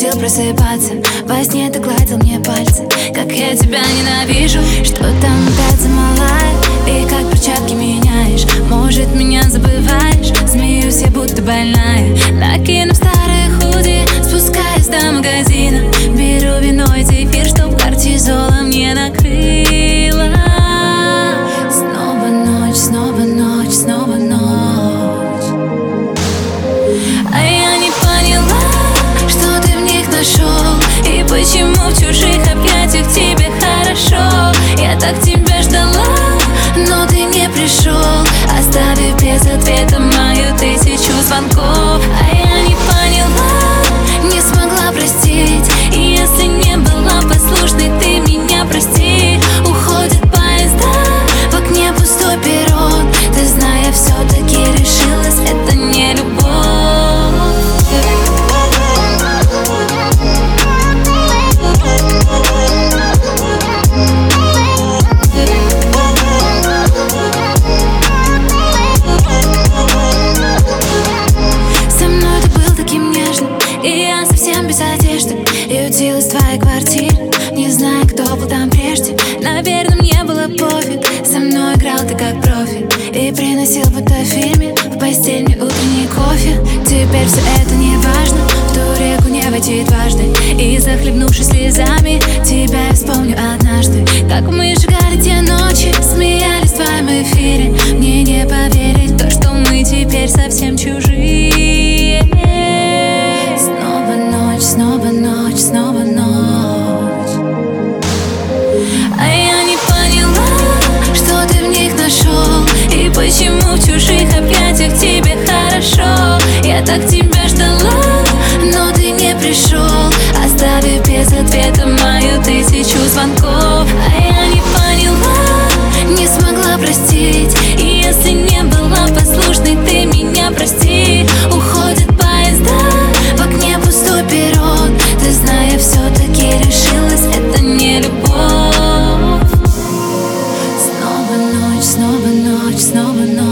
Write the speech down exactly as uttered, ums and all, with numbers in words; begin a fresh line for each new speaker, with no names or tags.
любил просыпаться. Во сне ты гладил мне пальцы. Как я тебя ненавижу, что там опять замолает. И как перчатки меняешь, может, меня забываешь. Смеюсь, я будто больная. Накину старые худи, спускаюсь до магазина. Беру вино и зефир, чтоб кортизолом не накрыло. Снова ночь, снова ночь, снова ночь. А я не поняла, что ты в них нашел. И почему в чужих объятиях тебе хорошо. Я так тебя ждала, но ты не пришел, оставив без ответа мою тысячу звонков. А я не поняла, не смогла простить. И если не была послушной, ты меня прости. Уходят поезда, в окне пустой перрон. Ты, зная, все-таки решилась, это не любовь. Без одежды и утилась в твоей квартире. Не знаю, кто был там прежде. Наверное, мне было пофиг. Со мной играл ты как профи и приносил будто в фильме в постель мне утренний кофе. Теперь все это не важно, в ту реку не войти дважды. И захлебнувшись слезами, тебя я вспомню однажды. Как мы сжигали те ночи, смеялись в твоем эфире. Мне не поверить то, что мы теперь совсем чужие. Снова ночь, снова ночь. А я не поняла, что ты в них нашел. И почему в чужих объятиях тебе хорошо. Я так тебя ждала, но ты не пришел, оставив без ответа мою тысячу звонков. А я не поняла, не смогла простить. И если не была послушной, ты меня прости. Уходят поезда, в окне пустой перрон. Ты, зная, все-таки решилась, это не любовь. Снова ночь, снова ночь, снова ночь.